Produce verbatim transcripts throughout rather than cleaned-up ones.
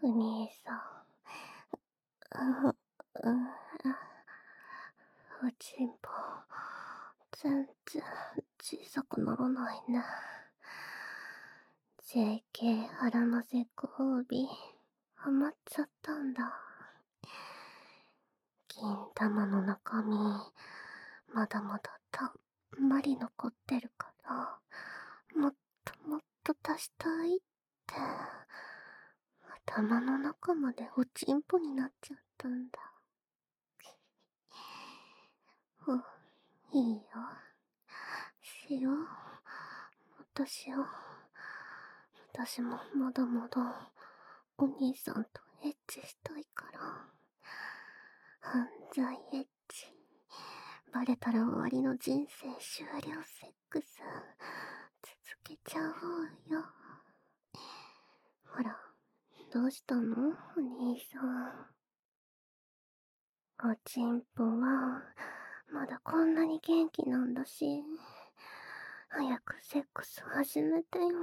お兄さん。う、う、おちんぽ、全然小さくならないね。ジェーケー 腹のせっこ帯、はまっちゃったんだ。金玉の中身、まだまだたんまり残ってるから、もっともっと足したいって、頭の中までおちんぽになっちゃったんだ。お、いいよ。しよう。私を。私もまだまだお兄さんとエッチしたいから。犯罪エッチ。バレたら終わりの人生終了セックス。続けちゃおうよ。ほら、どうしたのお兄さん。おちんぽは、まだこんなに元気なんだし、早くセックス始めてよ。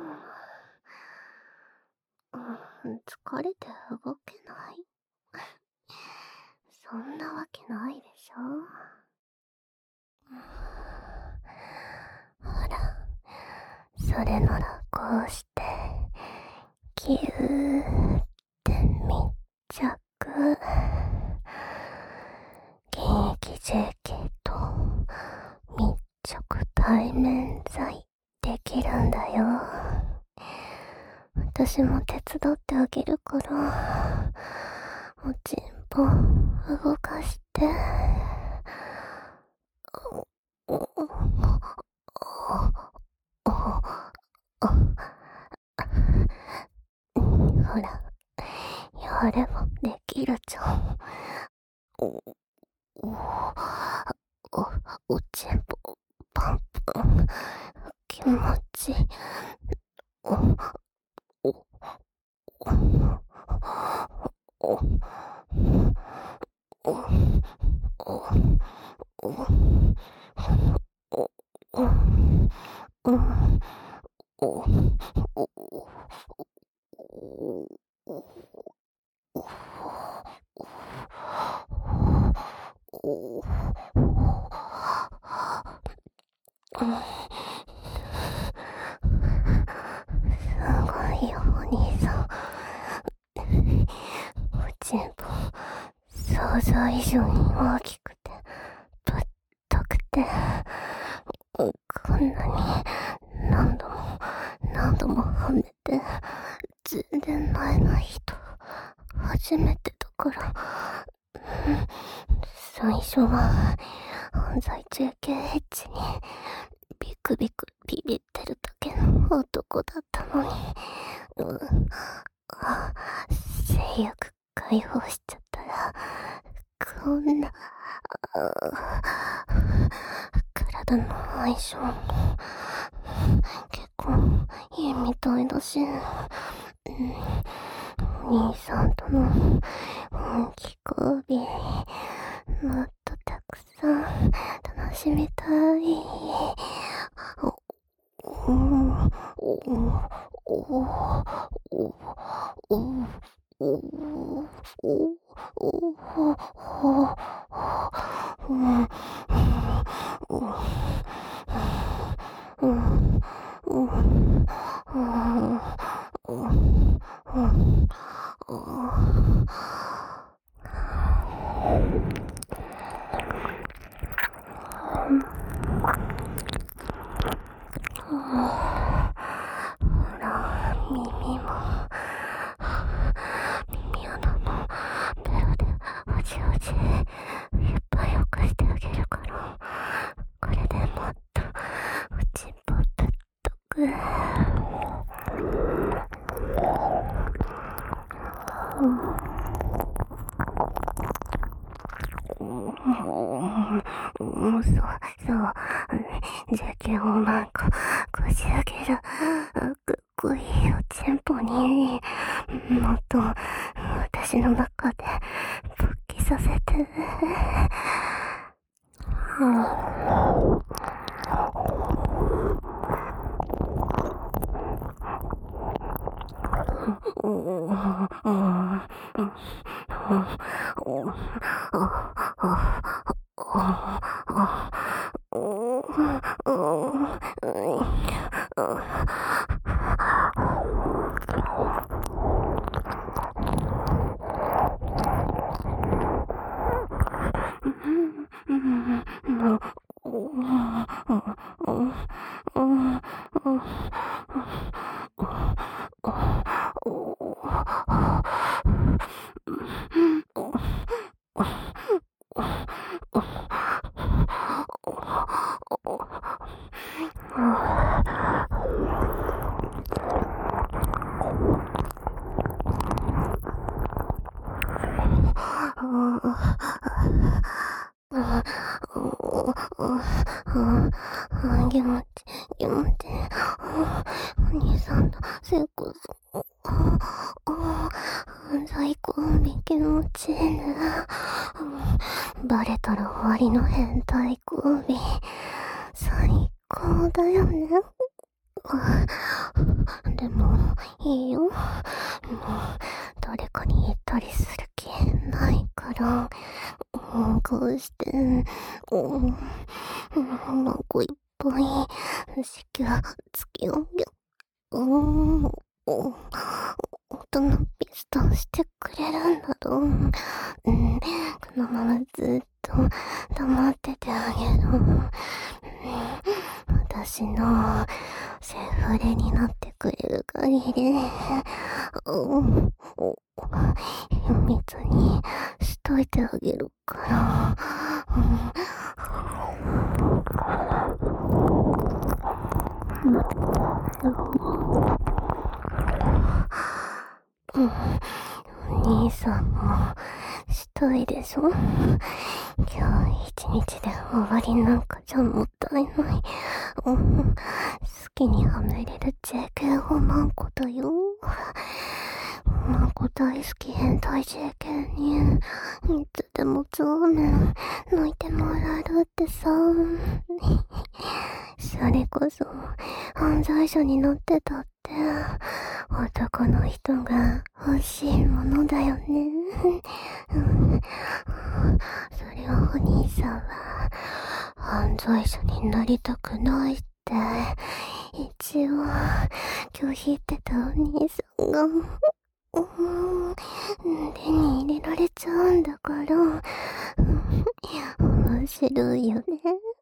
うん、疲れて動けない。そんなわけないでしょ。ほら、それならこうして、ぎゅーって密着。現役 ジェーケー と密着対面罪できるんだよ。私も手伝ってあげるから、おちんぽ動かして。ほら、やればできるじゃん。お、お、お、おちんぽ、パンパン、気持ちいい。お、お、お、お、お、お、すごいよ、お兄さん。おちんぽ、想像以上に大きくて、ぶっとくて、こんなに何度も何度もはめて、全然慣れない人、初めてだから、最初は犯罪 ジェーケーエッチ にビクビクビビってるだけの男だったのに、うん、あ、性欲解放しちゃったら、こんな、体の相性も結構いいみたいだし、うん、お兄さんとの本気交尾、もっとたくさん楽しみたい。お、お、お、お、お、お、お、ほら、耳も、耳穴もベロでおじおじいっぱいよくしてあげるから、これでもっとおちんぽぶっとく。うん、そう、そう。じゃけをなんか、こし上げる、かっこいいおちんぽに、もっと、私の中で、勃起させて。うん。うん。 気持ち、気持ち。お兄さんとセックス。最高に気持ちいいね。バレたら終わりの変態コンビ。最高だよね。でも、いいよ。もう、誰かに言ったりする気ないから、こうして、うん、なんかいっぱい、しきゃ、つきあげ、うん、大人ピストンしてくれるんだろう。うん、このままずっと黙っててあげる。うん、私のセフレになってくれる限り、うん、秘密にしといてあげるから。うん、お兄さんもしたいでしょ。今日一日で終わりなんかじゃもったいない。うん、好きにはめれる ジェーケー をマンコだよ。マンコ大好き変態 ジェーケー にいつでもゾーメ抜いてもらえるってさ。それこそ犯罪者になってたって男の人が欲しいものだよね。うん、それをお兄さんは犯罪者になりたくないって一応拒否ってたお兄さんが、うん、手に入れられちゃうんだから、うん、面白いよね。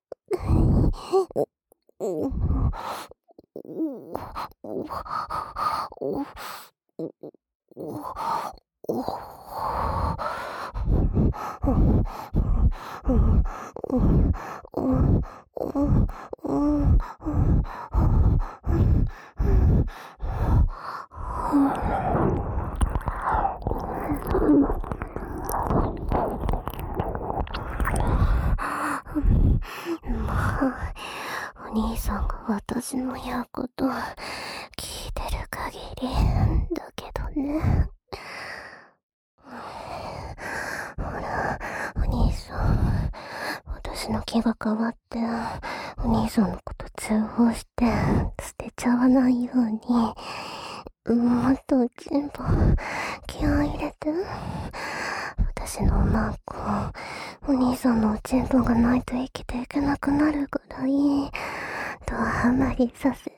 お兄さんが私の言うこと聞いてる限りだけどね。ほら、お兄さん、私の気が変わってお兄さんのこと通報して捨てちゃわないようにもっとチンポ気合い入れて。私のマンコ、お兄さんのおちんぽがないと生きていけなくなるぐらいドハマりさせて。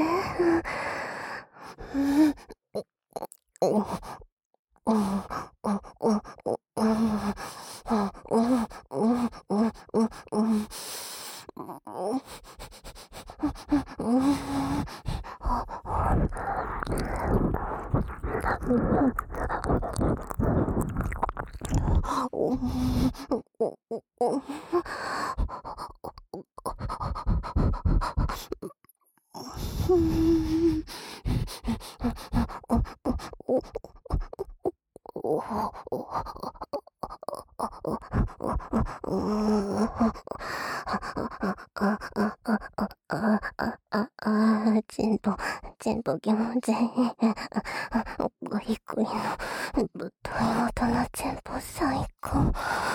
ちんぽ、ちんぽ気持ちいい。ゴリゴリのぶっとい大人ちんぽ最高。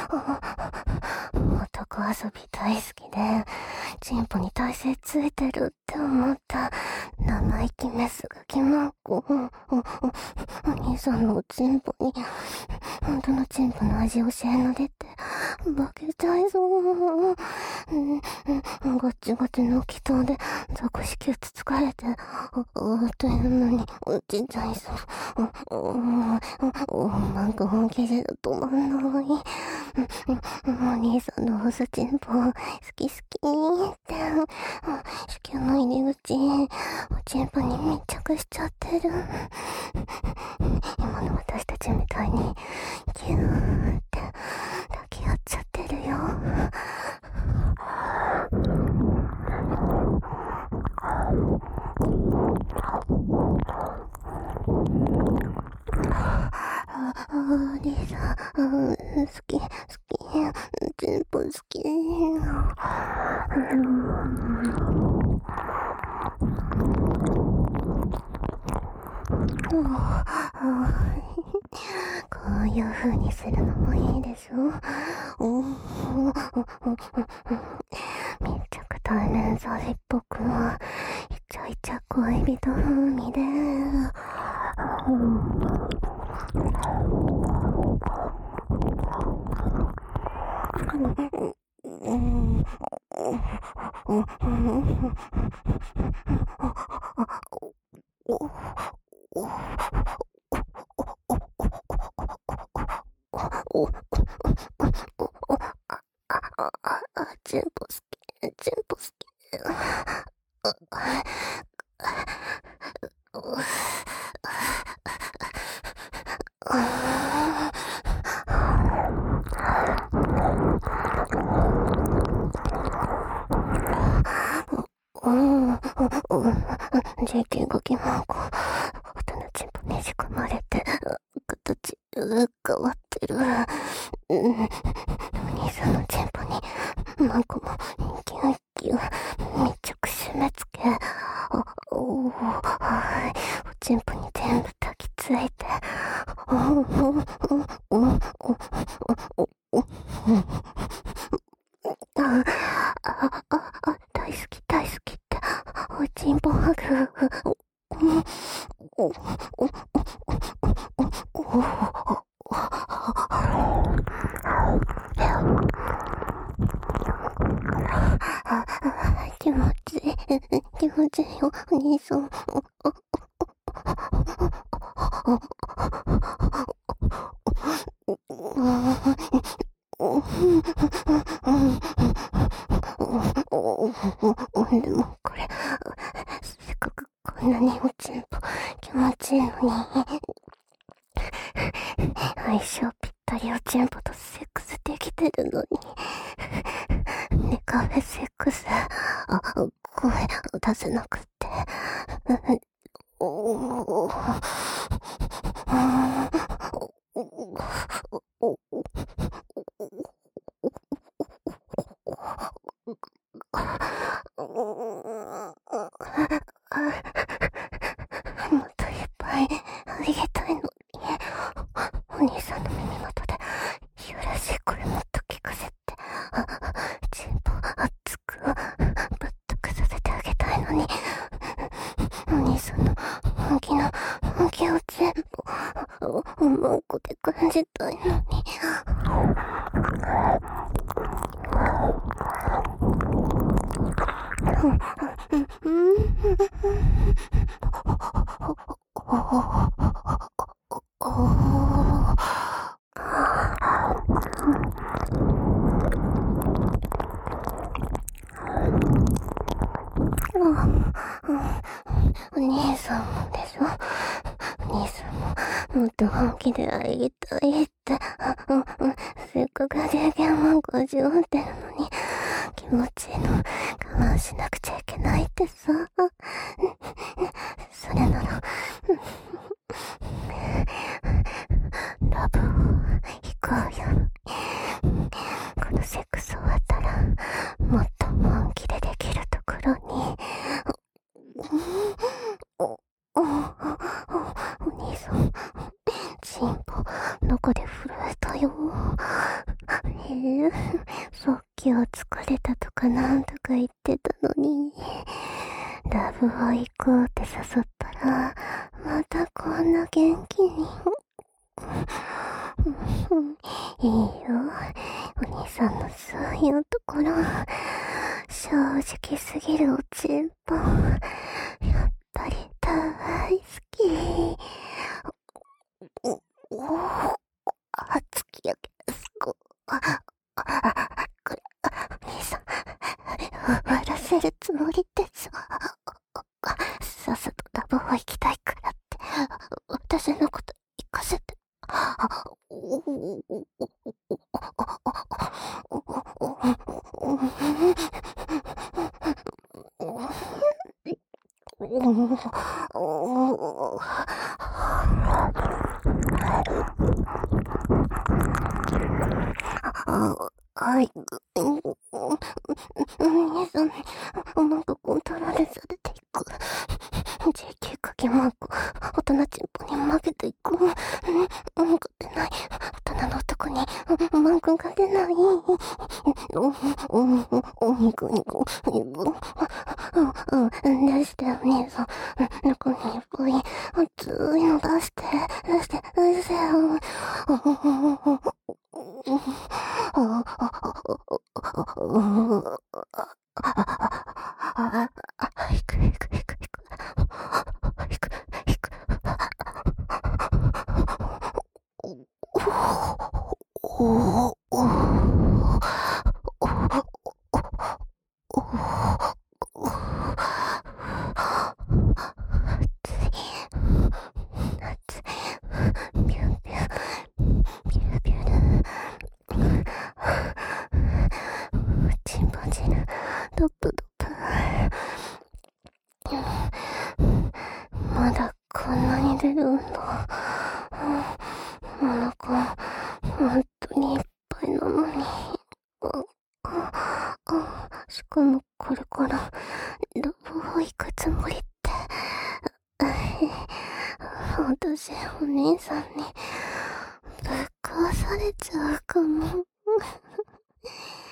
男遊び大好きで、ちんぽに体勢ついてるって思った生意気メスがきまっこ。お兄兄さんのおちんぽに、本当のちんぽの味教えの出て、化けちゃいそう。うん、うん、ガチガチの気筒で、ザコシキューつつかれて、あ、あ、というのに、落ちちゃいそう。うん、うん、なんか本気で止まんない。うん、お兄さんの細ちんぽ、好き好きって、子宮の入り口、おちんぽに密着しちゃってる。今の私たちみたいに、キューって抱き合っちゃってるよ。あ、お兄さん、好き、好き、ちんぽ好き。こういう風にするのもいいでしょ。密着対面詐欺っぽくイチャイチャ恋人風味で、チンポ好き、チンポ好き。ジェイケー が疑問語、音のチンポねじ込まれて、形が変わってる。うん、お兄さんのチンポにマンコもギュッギュッ密着締め付け、おおはい、おチンポに全部抱きついて、おおおおおおおあああ大好き大好きっておチンポハグ。おおおおおお気持ちいい、気持ちいいよ、お兄さん。でもこれ、せっかくこんなにおちんぽ気持ちいいのに、相性ぴったりおちんぽとセックスできてるのに、ね、カフェセックス、あ、声出せなくって、おおもっといっぱいあげたいのに、お兄さんの耳元でいやらしい声もっと聞かせて、チンポ熱くぶっとくさせてあげたいのに、お兄さんの本気の本気を全部おまんこで感じたいのに。お兄さんもでしょ。お兄さんももっと本気で会いたいって。せっかく経験もごじゅうってるのに、気持ちいいの我慢しなくちゃいけないってさ。それならラブを行こうよ。このセックス終わったらもっと本気でできるところに。お、お、お、お兄さん、チンポ、どこで震えたよ。えー、さっきは疲れたとかなんとか言ってたのに、ラブを行こうって誘ったら、 またこんな元気に。いいよ。お兄さんのそういうところ。正直すぎるおちんぽ。やっぱり大好き。お、お、あつき焼け、すこ。あ、あ、これ、お兄さん、終わらせるつもりでしょ。さっさとラブホ行きたいからって、私のこと行かせて。はい、お兄さん、うまくコントロールされていく。ジェーケー かけまんこ、大人チンポに負けていく。うん、うんこ出ない。大人の男に、マンコが出ない。お、お、お、お肉肉、肉。うん、出して、お兄さん。中にいっぱい、熱いの出して、出して、出してよ。いくいくいくいく。いくいく。おおおチンパンジーのドップドップ。まだこんなに出るんだ。お腹、本当にいっぱいなのに。しかもこれからラブホ行くつもりって。私、お兄さんにぶっ壊されちゃうかも。